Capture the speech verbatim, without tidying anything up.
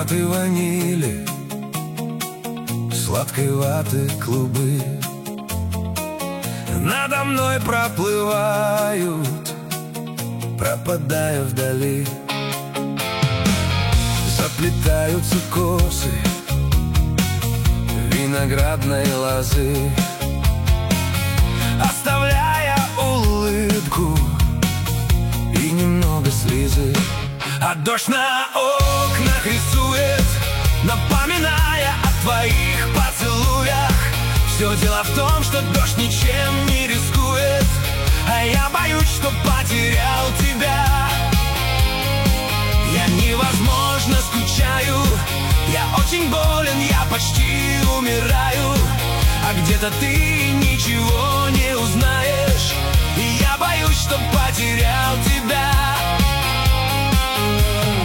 ароматы ванили, сладкой ваты клубы надо мной проплывают, пропадая вдали. Заплетаются косы виноградной лозы, оставляя улыбку и немного слезы. А дождь на окнах рисует, напоминая о твоих поцелуях. Все дело в том, что дождь ничем не рискует, а я боюсь, что потерял тебя. Я невозможно скучаю, я очень болен, я почти умираю, а где-то ты ничего не узнаешь, и я боюсь, что потерял тебя.